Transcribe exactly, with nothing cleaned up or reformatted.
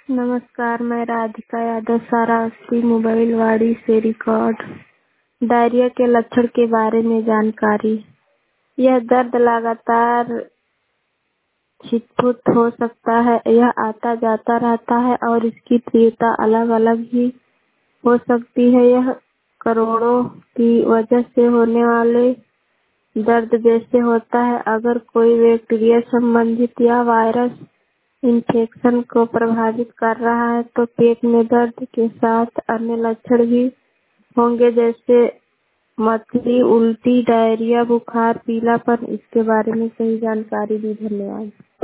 नमस्कार, मैं राधिका यादव सरावती मोबाइलवाड़ी से रिकॉर्ड। डायरिया के लक्षण के बारे में जानकारी। यह दर्द लगातार छिटपुट हो सकता है। यह आता जाता रहता है और इसकी तीव्रता अलग अलग ही हो सकती है। यह करोड़ों की वजह से होने वाले दर्द जैसे होता है। अगर कोई बैक्टीरिया संबंधित या वायरस इन्फेक्शन को प्रभावित कर रहा है तो पेट में दर्द के साथ अन्य लक्षण भी होंगे, जैसे मतली, उल्टी, डायरिया, बुखार, पीलापन। इसके बारे में सही जानकारी दी। धन्यवाद।